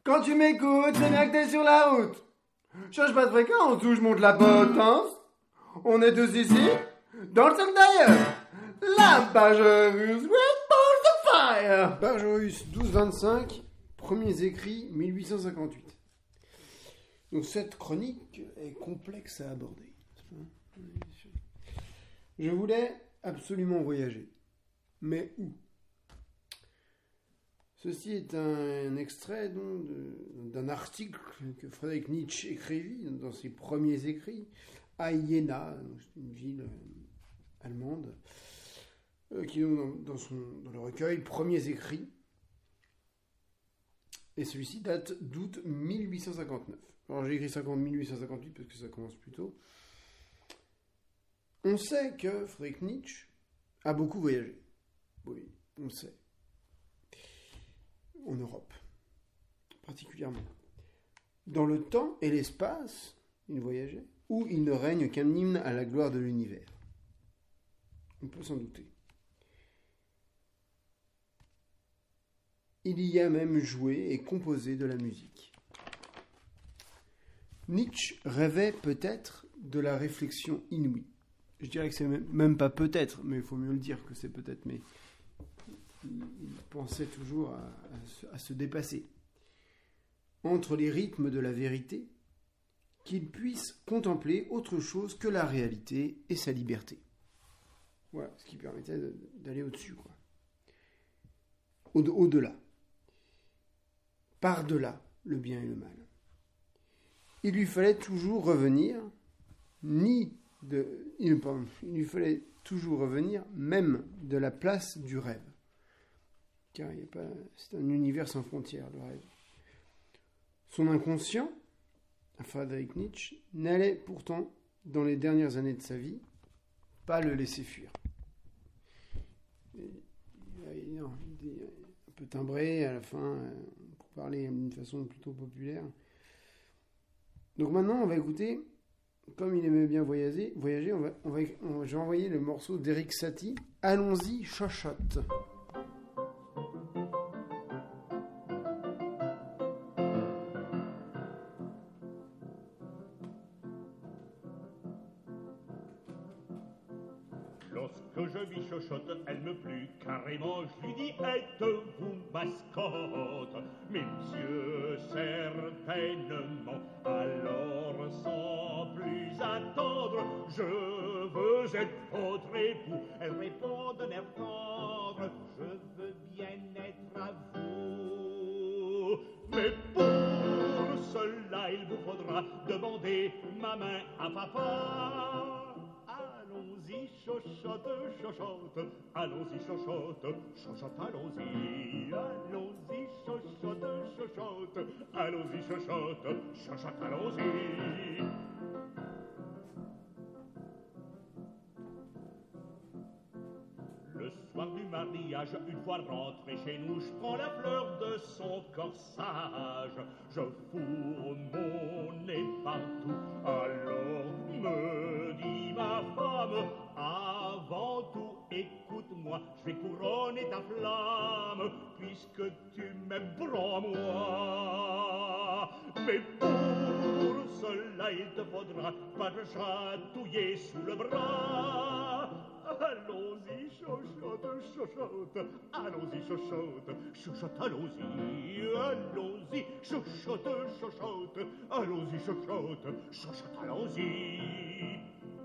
Quand tu m'écoutes, c'est bien que t'es sur la route. Change pas de fréquence ou je monte la potence. On est tous ici, dans le sol d'ailleurs. La Bargerus, Red Balls of Fire. Bargerus 1225, premiers écrits 1858. Donc cette chronique est complexe à aborder. Je voulais absolument voyager. Mais où ? Ceci est un extrait donc, d'un article que Friedrich Nietzsche écrivit dans ses premiers écrits à Iéna, une ville allemande, qui est dans le recueil Premiers écrits. Et celui-ci date d'août 1859. Alors j'ai écrit 1858 parce que ça commence plus tôt. On sait que Friedrich Nietzsche a beaucoup voyagé. Oui, on le sait. En Europe, particulièrement. Dans le temps et l'espace, il voyageait, où il ne règne qu'un hymne à la gloire de l'univers. On peut s'en douter. Il y a même joué et composé de la musique. Nietzsche rêvait peut-être de la réflexion inouïe. Je dirais que c'est même pas peut-être, mais il faut mieux le dire que c'est peut-être, mais il pensait toujours à se dépasser. Entre les rythmes de la vérité, qu'il puisse contempler autre chose que la réalité et sa liberté. Voilà, ce qui permettait d'aller au-dessus, quoi. Au-delà. Par-delà le bien et le mal. Il lui fallait toujours revenir, il lui fallait toujours revenir, même de la place du rêve. Car c'est un univers sans frontières, le rêve. Son inconscient, à Friedrich Nietzsche, n'allait pourtant, dans les dernières années de sa vie, pas le laisser fuir. Il est un peu timbré à la fin, pour parler d'une façon plutôt populaire. Donc maintenant, on va écouter, comme il aimait bien voyager, je vais envoyer le morceau d'Éric Satie, Allons-y, chochotte. Elle me plut carrément, je lui dis êtes-vous mascotte? Mes yeux certainement, alors sans plus attendre, je veux être votre époux. Elle répond d'un air tendre, je veux bien être à vous. Mais pour cela il vous faudra demander ma main à papa. Allons-y, chochotte, chochotte, allons-y, chochotte, chochotte, allons-y, allons-y, chochotte, chochotte, allons-y, chochotte, chochotte, allons-y. Le soir du mariage, une fois rentré chez nous, je prends la fleur de son corsage, je fourre mon nez partout, alors me dit ma femme, avant tout, écoute-moi, je vais couronner ta flamme, puisque tu m'aimes, prends-moi. Mais pour cela, il te faudra pas te chatouiller sous le bras. Allons-y, chochotte, chochotte, allons-y, chochotte, chochotte, allons-y, allons-y, chochotte, chochotte, allons-y, chochotte, chochotte, allons-y.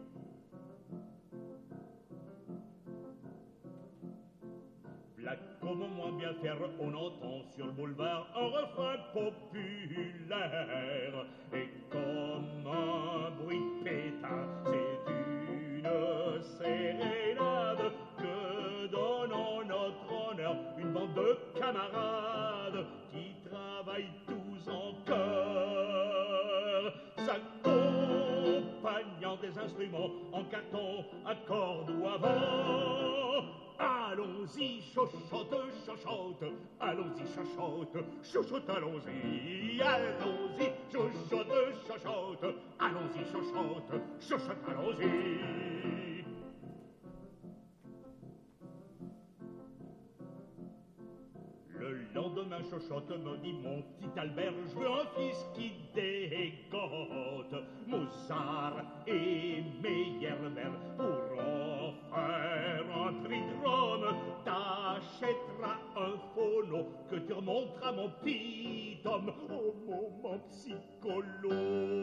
Là, comment moins bien faire, on entend sur le boulevard un refrain populaire, et comme un bruit pétard, c'est une sérénade que donne en notre honneur une bande de camarades qui travaillent tous en chœur, s'accompagnant des instruments en carton, à cordes ou à vent. Allons-y, chochotte, chochotte, allons-y, chochotte, chochotte, allons-y, allons-y, chochotte, chochotte, allons-y, chochotte, chochotte, allons-y. Le lendemain lendemain, Chochotte me dit, mon petit Albert, je veux un fils qui dégote. Mozart et Meyerbeer pour en faire un tridrome. T'achèteras un phono que tu remonteras mon petit homme au moment psycholo.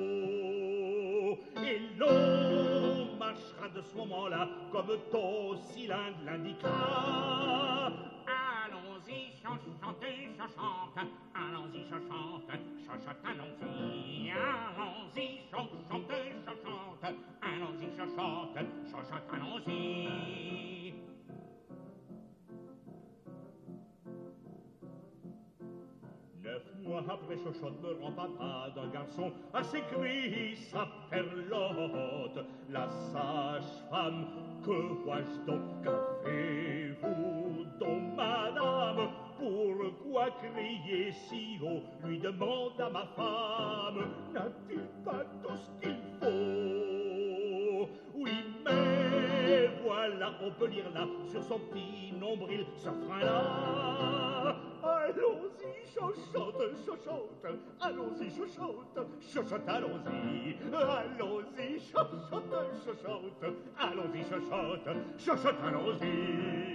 Et l'on marchera de ce moment-là comme ton cylindre l'indiquera. Allons-y, chantez, chante. Allons-y, chante, allons-y. Allons-y, chantez, chante. Allons-y, chante, allons-y. 9 mois après, Chochotte me rend papa d'un garçon assez cuit, sa perlotte. La sage-femme, que vois-je donc? Qu'avez-vous donc, madame? Pourquoi crier si haut? Lui demande à ma femme. N'a-t-il pas tout ce qu'il faut? Oui, mais voilà, on peut lire là, sur son petit nombril, ce frein-là. Allons-y, Chochotte, Chochotte, allons-y, Chochotte, Chochotte, allons-y. Allons-y, Chochotte, Chochotte, allons-y, Chochotte, Chochotte, allons-y.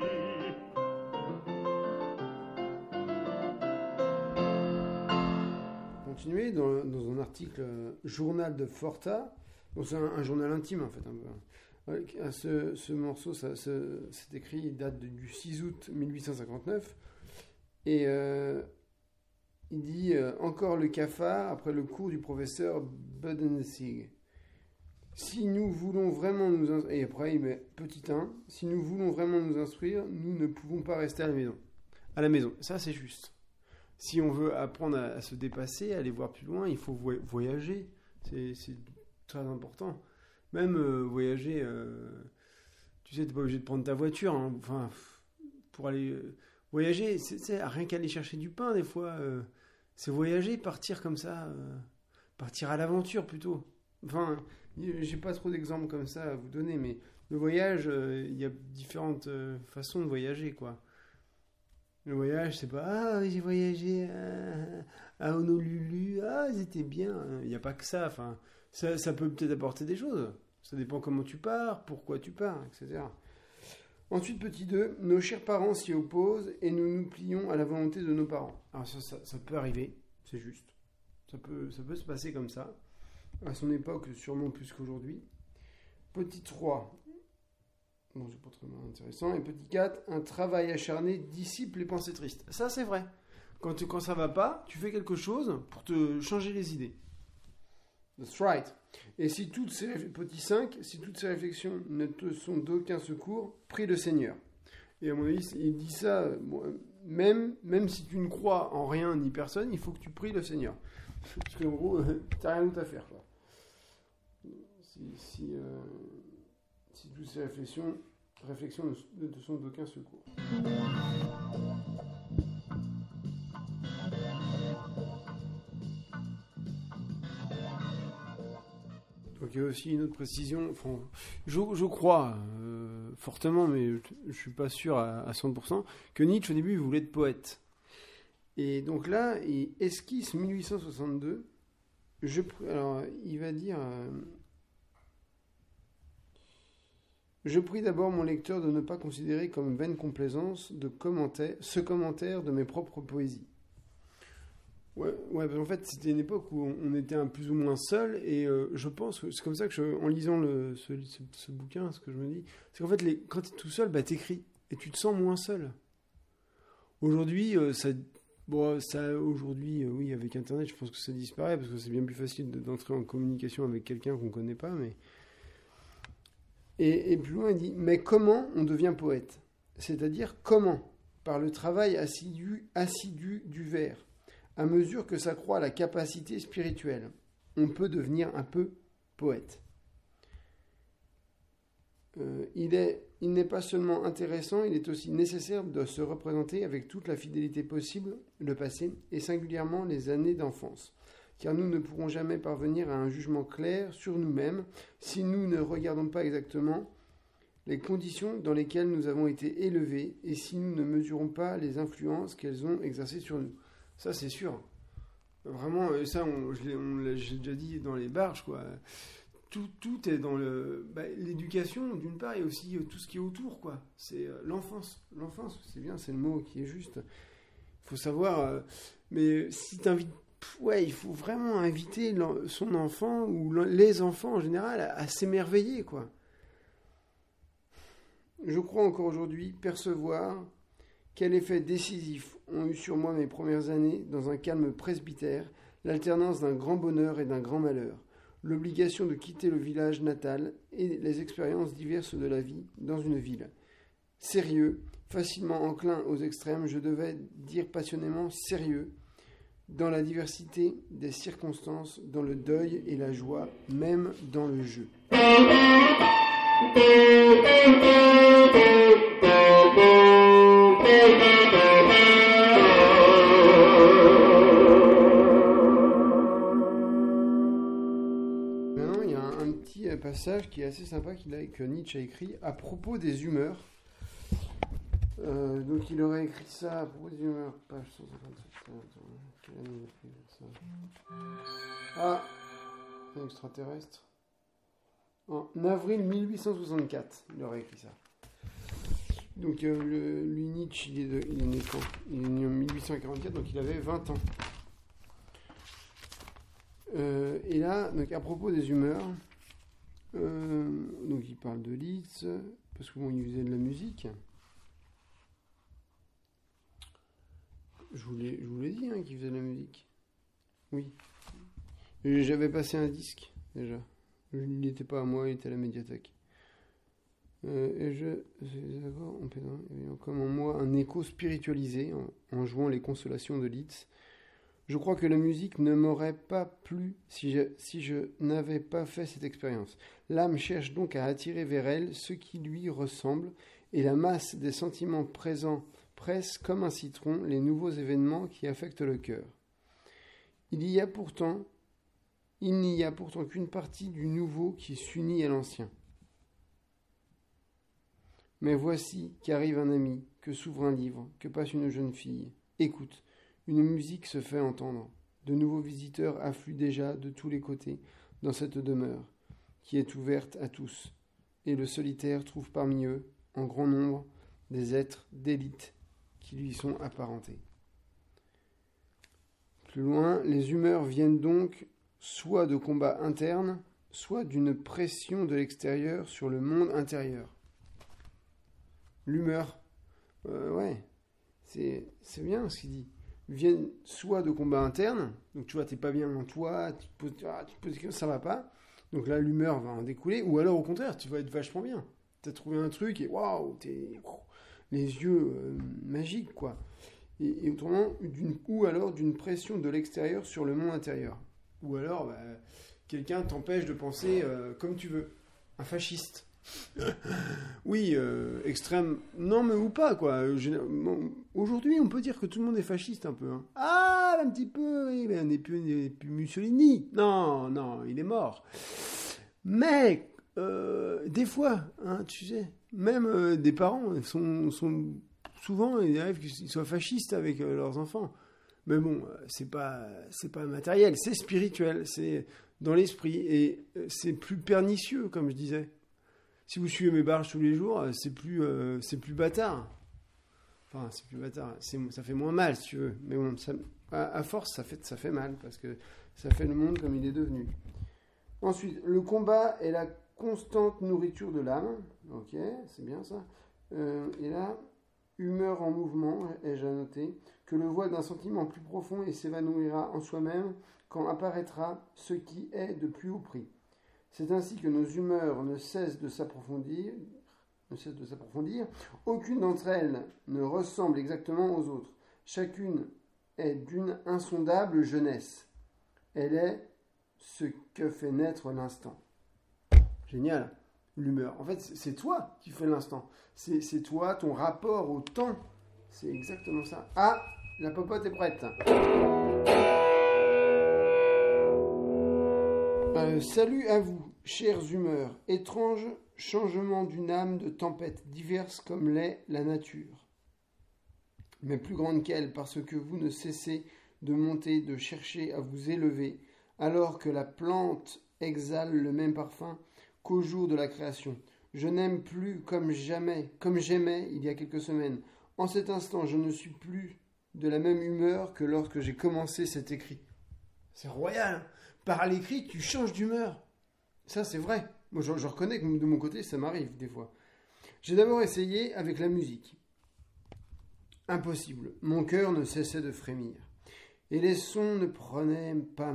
Continuer dans un article Journal de Forta, bon, c'est un journal intime en fait un peu. Ce morceau, c'est écrit, il date du 6 août 1859 et il dit encore le cafard après le cours du professeur Budensig. Si nous voulons vraiment nous instruire, et après il met petit 1, si nous voulons vraiment nous instruire, nous ne pouvons pas rester à la maison. À la maison, ça c'est juste. Si on veut apprendre à se dépasser, aller voir plus loin, il faut voyager. C'est très important. Même voyager, tu sais, t'es pas obligé de prendre ta voiture. Hein. Enfin, pour aller voyager, c'est rien qu'aller chercher du pain des fois. C'est voyager, partir comme ça, partir à l'aventure plutôt. Enfin, j'ai pas trop d'exemples comme ça à vous donner, mais le voyage, il y a différentes façons de voyager, quoi. Le voyage, c'est pas « Ah, j'ai voyagé à Honolulu, ah, c'était bien ». Il n'y a pas que ça. Enfin, ça peut peut-être apporter des choses. Ça dépend comment tu pars, pourquoi tu pars, etc. Ensuite, petit 2, nos chers parents s'y opposent et nous nous plions à la volonté de nos parents. Alors ça peut arriver, c'est juste. Ça peut se passer comme ça. À son époque, sûrement plus qu'aujourd'hui. Petit 3... Bon, c'est pas très intéressant. Et petit 4, un travail acharné dissipe les pensées tristes. Ça, c'est vrai. Quand ça va pas, tu fais quelque chose pour te changer les idées. That's right. Et si petit 5, si toutes ces réflexions ne te sont d'aucun secours, prie le Seigneur. Et à mon avis, il dit ça, même si tu ne crois en rien ni personne, il faut que tu pries le Seigneur. Parce qu'en gros, t'as rien d'autre à faire, quoi. Si toutes ces réflexions ne te sont d'aucun secours. Donc il y a aussi une autre précision, enfin, je crois fortement, mais je ne suis pas sûr à 100%, que Nietzsche au début il voulait être poète. Et donc là, il esquisse 1862, alors il va dire... Je prie d'abord mon lecteur de ne pas considérer comme vaine complaisance ce commentaire de mes propres poésies. Ouais, parce qu'en fait, c'était une époque où on était un plus ou moins seul, et je pense que c'est comme ça que en lisant ce bouquin, ce que je me dis, c'est qu'en fait, quand tu es tout seul, t'écris, et tu te sens moins seul. Aujourd'hui, aujourd'hui, oui, avec Internet, je pense que ça disparaît, parce que c'est bien plus facile d'entrer en communication avec quelqu'un qu'on ne connaît pas, mais... Et plus loin, il dit « Mais comment on devient poète ?» C'est-à-dire comment ? Par le travail assidu du vers. À mesure que s'accroît la capacité spirituelle, on peut devenir un peu poète. Il n'est pas seulement intéressant, il est aussi nécessaire de se représenter avec toute la fidélité possible le passé, et singulièrement les années d'enfance. Car nous ne pourrons jamais parvenir à un jugement clair sur nous-mêmes si nous ne regardons pas exactement les conditions dans lesquelles nous avons été élevés et si nous ne mesurons pas les influences qu'elles ont exercées sur nous. Ça, c'est sûr. Vraiment, ça, j'ai déjà dit dans les barges, quoi. Tout est dans l'éducation, d'une part, et aussi tout ce qui est autour, quoi. C'est l'enfance. L'enfance, c'est bien, c'est le mot qui est juste. Il faut savoir... mais si tu invites... Ouais, il faut vraiment inviter son enfant, ou les enfants en général, à s'émerveiller, quoi. Je crois encore aujourd'hui percevoir quel effet décisif ont eu sur moi mes premières années dans un calme presbytère, l'alternance d'un grand bonheur et d'un grand malheur, l'obligation de quitter le village natal et les expériences diverses de la vie dans une ville. Sérieux, facilement enclin aux extrêmes, je devais dire passionnément sérieux, dans la diversité des circonstances, dans le deuil et la joie, même dans le jeu. Maintenant, il y a un petit passage qui est assez sympa que Nietzsche a écrit à propos des humeurs. Donc il aurait écrit ça à propos des humeurs, page 157. Quelle année il a fait ça ? Ah, un extraterrestre. En avril 1864, il aurait écrit ça. Donc lui, Nietzsche, il est né quand ? Il est né en 1844, donc il avait 20 ans. Et là, donc à propos des humeurs, donc il parle de Liszt, parce que bon, il faisait de la musique. Je vous l'ai dit qu'il faisait de la musique. Oui. Et j'avais passé un disque, déjà. Il n'était pas à moi, il était à la médiathèque. Et c'est d'accord, comme en moi un écho spiritualisé en jouant les consolations de Liszt. Je crois que la musique ne m'aurait pas plu si je n'avais pas fait cette expérience. L'âme cherche donc à attirer vers elle ce qui lui ressemble, et la masse des sentiments présents presse comme un citron les nouveaux événements qui affectent le cœur. Il n'y a pourtant qu'une partie du nouveau qui s'unit à l'ancien. Mais voici qu'arrive un ami, que s'ouvre un livre, que passe une jeune fille. Écoute, une musique se fait entendre. De nouveaux visiteurs affluent déjà de tous les côtés dans cette demeure, qui est ouverte à tous. Et le solitaire trouve parmi eux, en grand nombre, des êtres d'élite qui lui sont apparentés. Plus loin, les humeurs viennent donc soit de combats internes, soit d'une pression de l'extérieur sur le monde intérieur. L'humeur, ouais, c'est bien ce qu'il dit. Viennent soit de combats internes, donc tu vois, t'es pas bien en toi, tu te poses que ça va pas, donc là l'humeur va en découler, ou alors au contraire, tu vas être vachement bien. T'as trouvé un truc et waouh, t'es les yeux magiques, quoi. Et autrement, ou alors d'une pression de l'extérieur sur le monde intérieur. Ou alors, quelqu'un t'empêche de penser comme tu veux. Un fasciste. Oui, extrême. Non, mais ou pas, quoi. Aujourd'hui, on peut dire que tout le monde est fasciste, un peu. Hein. Ah, un petit peu, oui, mais on n'est plus Mussolini. Non, il est mort. Mais, des fois, hein, tu sais, même des parents sont souvent, il arrive qu'ils soient fascistes avec leurs enfants. Mais bon, c'est pas matériel, c'est spirituel, c'est dans l'esprit, et c'est plus pernicieux, comme je disais. Si vous suivez mes barges tous les jours, c'est plus bâtard. Enfin, c'est plus bâtard. Ça fait moins mal, si tu veux. Mais bon, à force, ça fait mal, parce que ça fait le monde comme il est devenu. Ensuite, le combat est la constante nourriture de l'âme. Ok, c'est bien ça. Et là, humeur en mouvement, ai-je à noter, que le voile d'un sentiment plus profond et s'évanouira en soi-même quand apparaîtra ce qui est de plus haut prix. C'est ainsi que nos humeurs ne cessent de s'approfondir. Aucune d'entre elles ne ressemble exactement aux autres. Chacune est d'une insondable jeunesse. Elle est ce que fait naître l'instant. Génial, l'humeur. En fait, c'est toi qui fais l'instant. C'est toi, ton rapport au temps. C'est exactement ça. Ah, la popote est prête. Salut à vous. Chères humeurs, étranges changements d'une âme de tempêtes diverses comme l'est la nature, mais plus grande qu'elle, parce que vous ne cessez de monter, de chercher à vous élever, alors que la plante exhale le même parfum qu'au jour de la création. Je n'aime plus comme jamais, comme j'aimais il y a quelques semaines. En cet instant, je ne suis plus de la même humeur que lorsque j'ai commencé cet écrit. C'est royal, hein. Par l'écrit, tu changes d'humeur. Ça, c'est vrai. Moi, je reconnais que de mon côté, ça m'arrive des fois. J'ai d'abord essayé avec la musique. Impossible. Mon cœur ne cessait de frémir. Et les sons ne prenaient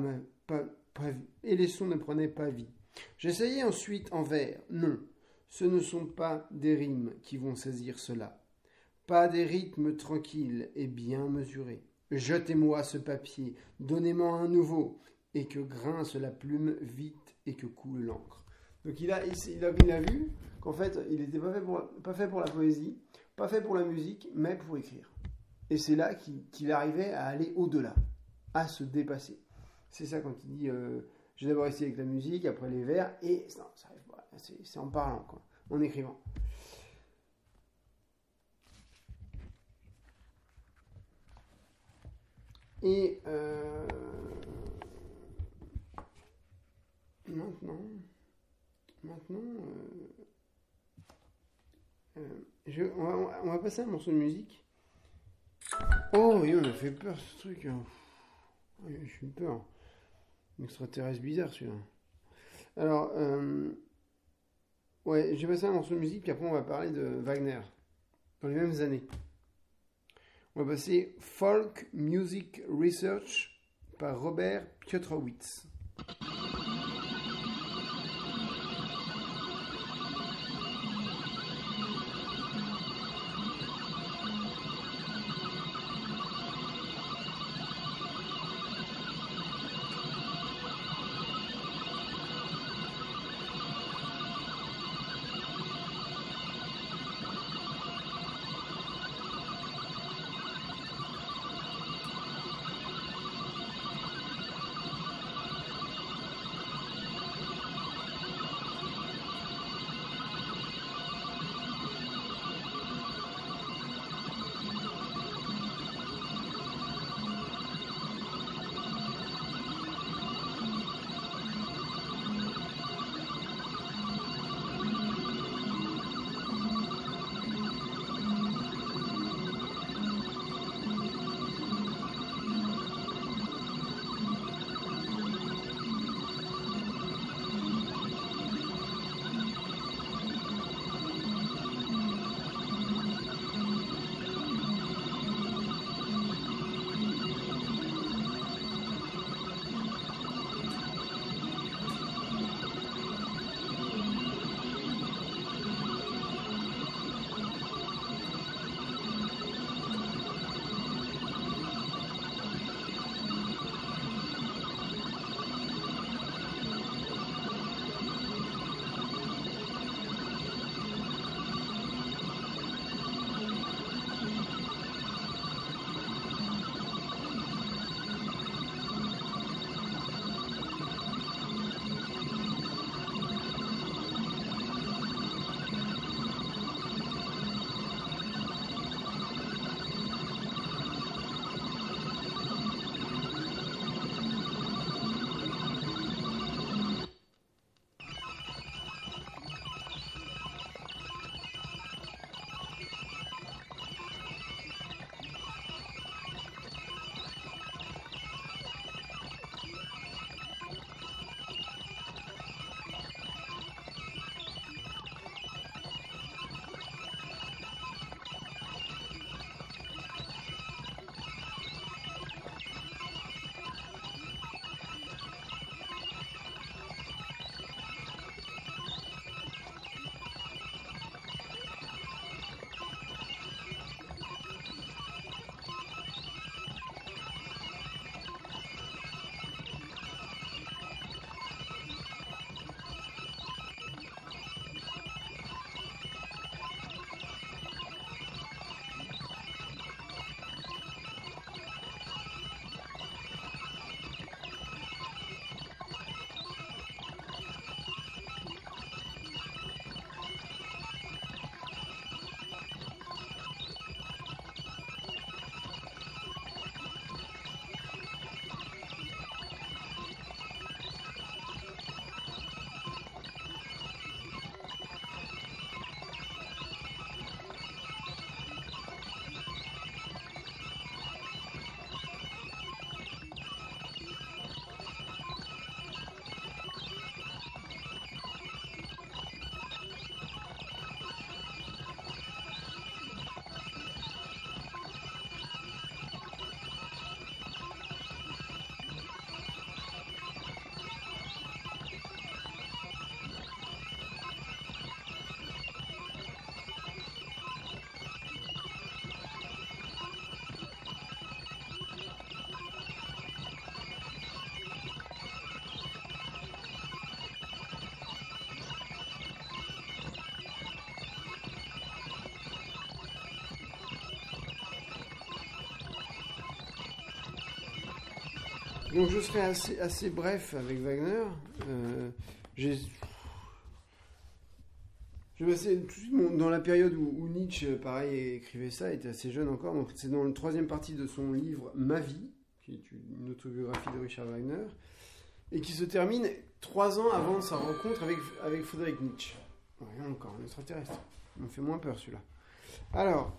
pas vie. J'essayais ensuite en vers. Non, ce ne sont pas des rimes qui vont saisir cela. Pas des rythmes tranquilles et bien mesurés. Jetez-moi ce papier, donnez-moi un nouveau, et que grince la plume vite et que coule l'encre. Donc il a vu qu'en fait, il n'était pas fait pour la poésie, pas fait pour la musique, mais pour écrire. Et c'est là qu'il arrivait à aller au-delà, à se dépasser. C'est ça quand il dit j'ai d'abord essayé avec la musique, après les vers, et non, ça arrive pas. C'est en parlant, quoi, en écrivant. Et maintenant, on va passer à un morceau de musique. Oh oui, on a fait peur ce truc. Oui, je suis peur. Un extraterrestre bizarre celui-là. Alors, ouais, j'ai passé un morceau de musique, puis après on va parler de Wagner, dans les mêmes années. On va passer Folk Music Research par Robert Piotrowicz. Donc je serai assez bref avec Wagner. Je vais passer tout de suite dans la période où Nietzsche, pareil, écrivait ça, était assez jeune encore. Donc c'est dans la troisième partie de son livre Ma vie, qui est une autobiographie de Richard Wagner, et qui se termine 3 ans avant sa rencontre avec Friedrich Nietzsche. Rien encore, un extraterrestre. Il me fait moins peur celui-là. Alors,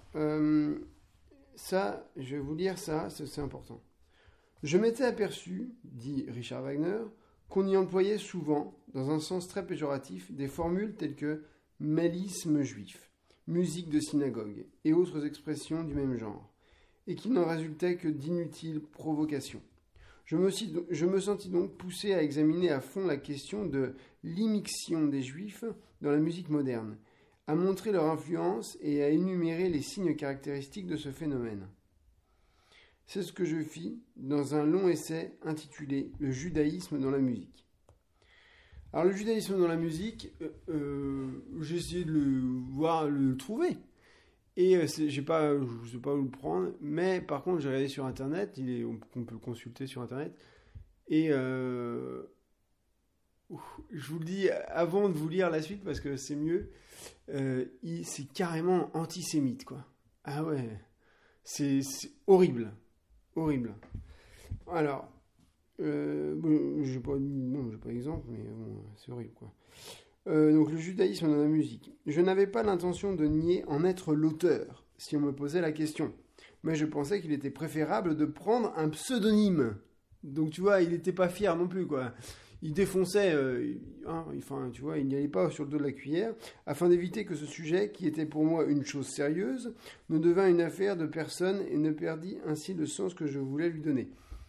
ça, je vais vous lire ça, c'est important. Je m'étais aperçu, dit Richard Wagner, qu'on y employait souvent, dans un sens très péjoratif, des formules telles que mélisme juif, musique de synagogue et autres expressions du même genre, et qu'il n'en résultait que d'inutiles provocations. Je me sentis donc poussé à examiner à fond la question de l'immixtion des juifs dans la musique moderne, à montrer leur influence et à énumérer les signes caractéristiques de ce phénomène. C'est ce que je fis dans un long essai intitulé « Le judaïsme dans la musique ». Alors le judaïsme dans la musique, j'ai essayé de le trouver. Et je ne sais pas où le prendre, mais par contre j'ai regardé sur Internet, on peut le consulter sur Internet. Et je vous le dis avant de vous lire la suite parce que c'est mieux, c'est carrément antisémite, quoi. Ah ouais, c'est horrible. Horrible. Alors, j'ai pas d'exemple, mais bon, c'est horrible, quoi. Donc le judaïsme dans la musique. Je n'avais pas l'intention de nier en être l'auteur, si on me posait la question. Mais je pensais qu'il était préférable de prendre un pseudonyme. Donc tu vois, il n'était pas fier non plus, quoi. Il défonçait, tu vois, il n'y allait pas sur le dos de la cuillère, afin d'éviter que ce sujet, qui était pour moi une chose sérieuse, ne devint une affaire de personne et ne perdit ainsi le sens que je voulais lui donner.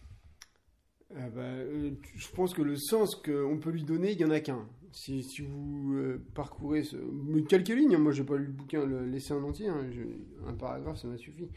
Je pense que le sens qu'on peut lui donner, il n'y en a qu'un. Si vous parcourez quelques lignes, moi je n'ai pas lu le bouquin, l'essai en entier, un paragraphe ça m'a suffi.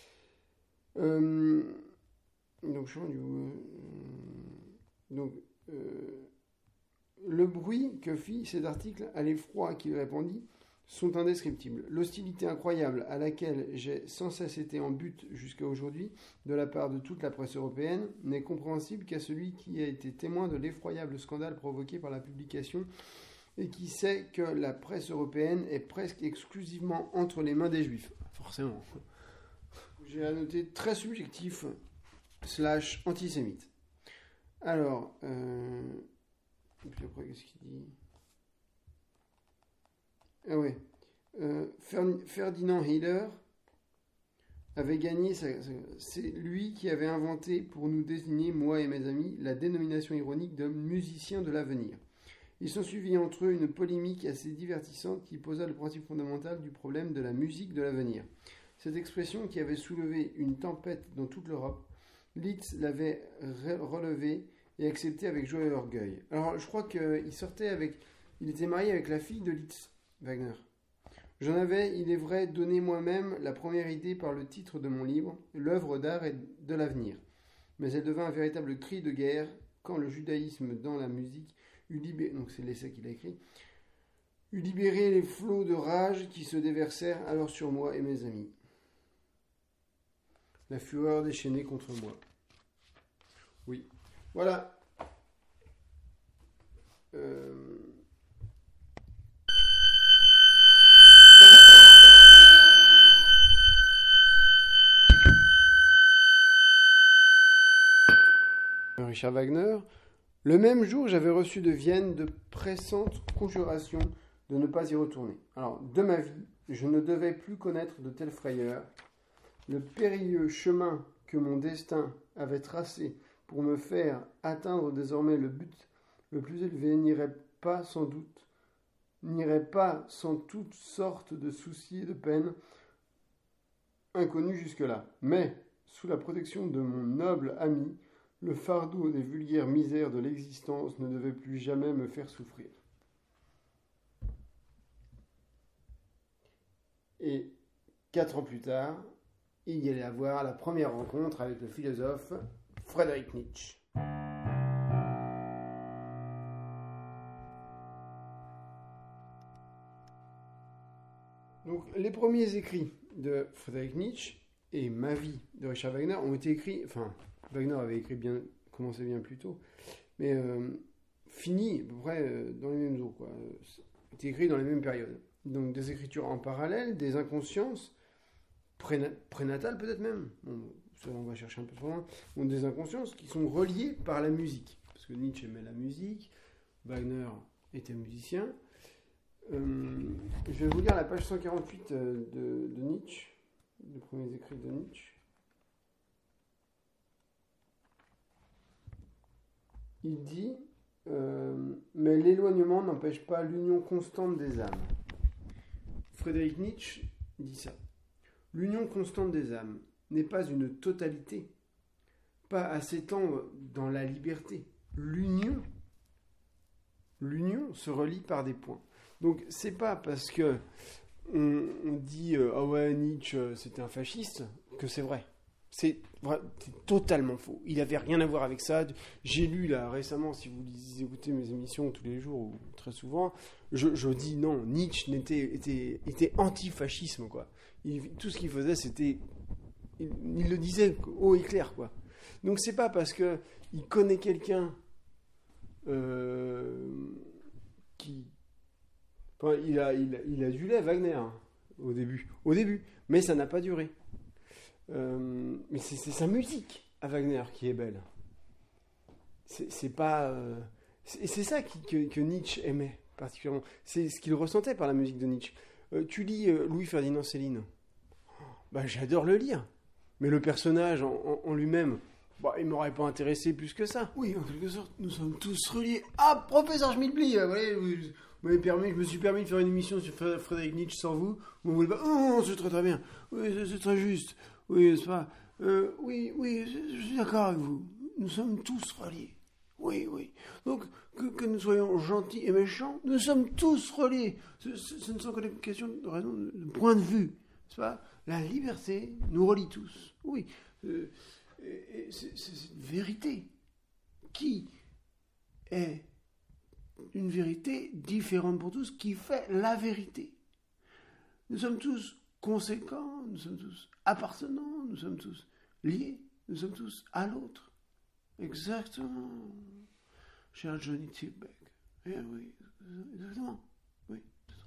Le bruit que fit cet article à l'effroi qu'il répandit sont indescriptibles. L'hostilité incroyable à laquelle j'ai sans cesse été en butte jusqu'à aujourd'hui de la part de toute la presse européenne n'est compréhensible qu'à celui qui a été témoin de l'effroyable scandale provoqué par la publication et qui sait que la presse européenne est presque exclusivement entre les mains des juifs. Forcément. J'ai annoté très subjectif / antisémite. Alors, et puis après, qu'est-ce qu'il dit ? Ah ouais. Ferdinand Hiller avait gagné, c'est lui qui avait inventé pour nous désigner, moi et mes amis, la dénomination ironique de musicien de l'avenir. Ils sont suivis entre eux une polémique assez divertissante qui posa le principe fondamental du problème de la musique de l'avenir. Cette expression qui avait soulevé une tempête dans toute l'Europe, Liszt l'avait relevée et acceptée avec joie et orgueil. Alors je crois qu'il était marié avec la fille de Liszt, Wagner. J'en avais, il est vrai, donné moi-même la première idée par le titre de mon livre, L'œuvre d'art et de l'avenir. Mais elle devint un véritable cri de guerre quand le judaïsme dans la musique eut libéré, donc c'est l'essai qu'il a écrit, eut libéré les flots de rage qui se déversèrent alors sur moi et mes amis. La fureur déchaînée contre moi. Oui. Voilà. Richard Wagner. Le même jour, j'avais reçu de Vienne de pressantes conjurations de ne pas y retourner. Alors, de ma vie, je ne devais plus connaître de telles frayeurs. Le périlleux chemin que mon destin avait tracé pour me faire atteindre désormais le but le plus élevé n'irait pas sans toutes sortes de soucis et de peines inconnus jusque-là. Mais, sous la protection de mon noble ami, le fardeau des vulgaires misères de l'existence ne devait plus jamais me faire souffrir. Et 4 ans plus tard, il y allait avoir la première rencontre avec le philosophe Friedrich Nietzsche. Donc, les premiers écrits de Friedrich Nietzsche et Ma vie de Richard Wagner ont été écrits, Wagner avait écrit bien commençait bien plus tôt. Mais fini à peu près dans les mêmes eaux, quoi. C'était écrit dans les mêmes périodes. Donc des écritures en parallèle, des inconsciences, prénatales peut-être même, bon, ça on va chercher un peu trop loin, ou des inconsciences qui sont reliées par la musique. Parce que Nietzsche aimait la musique, Wagner était musicien. Je vais vous lire la page 148 de Nietzsche, les premiers écrits de Nietzsche. Il dit mais l'éloignement n'empêche pas l'union constante des âmes. Friedrich Nietzsche dit ça. L'union constante des âmes n'est pas une totalité, pas à s'étendre dans la liberté. L'union se relie par des points. Donc c'est pas parce que on dit ah ouais, Nietzsche c'était un fasciste que c'est vrai. C'est totalement faux. Il n'avait rien à voir avec ça. J'ai lu là récemment, si vous écoutez mes émissions tous les jours ou très souvent, je dis non, Nietzsche était antifascisme, quoi. Tout ce qu'il faisait, c'était... Il le disait haut et clair, quoi. Donc c'est pas parce qu'il connaît quelqu'un qui... Enfin, il adulait Wagner hein, au début. Mais ça n'a pas duré. Mais c'est sa musique à Wagner qui est belle. C'est pas... c'est ça que Nietzsche aimait particulièrement. C'est ce qu'il ressentait par la musique de Nietzsche. Tu lis Louis-Ferdinand Céline. Bah, j'adore le lire. Mais le personnage en lui-même, bah, il ne m'aurait pas intéressé plus que ça. Oui, en quelque sorte, nous sommes tous reliés. Ah, professeur Schmidbly, je me suis permis de faire une émission sur Friedrich Nietzsche sans vous. Vous voulez pas... Oh, c'est très très bien. Oui, c'est très juste. Oui, n'est-ce pas oui, je suis d'accord avec vous. Nous sommes tous reliés. Oui. Donc, que nous soyons gentils et méchants, nous sommes tous reliés. Ce ne sont que des questions de raison, de point de vue. N'est-ce pas? La liberté nous relie tous. Oui. C'est une vérité qui est une vérité différente pour tous, qui fait la vérité. Nous sommes tous conséquents, nous sommes tous appartenants, nous sommes tous liés, nous sommes tous à l'autre. Exactement. Cher Johnny Tilbeck. Eh oui, exactement. Oui.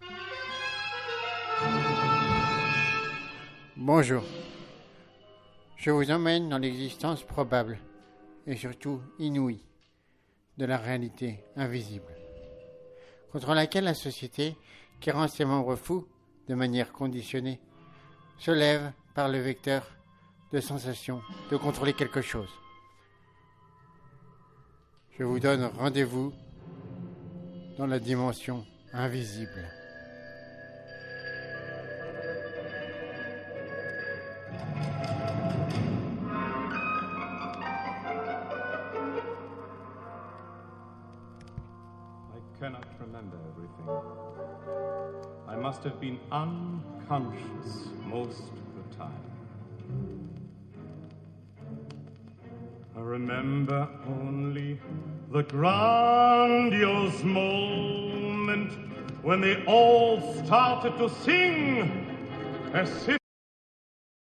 Bonjour. Je vous emmène dans l'existence probable et surtout inouïe de la réalité invisible, contre laquelle la société, qui rend ses membres fous de manière conditionnée, se lève par le vecteur de sensation de contrôler quelque chose. Je vous donne rendez-vous dans la dimension invisible. I cannot remember everything. I must have been unconscious most of the time. I remember only the grandiose moment when they all started to sing as if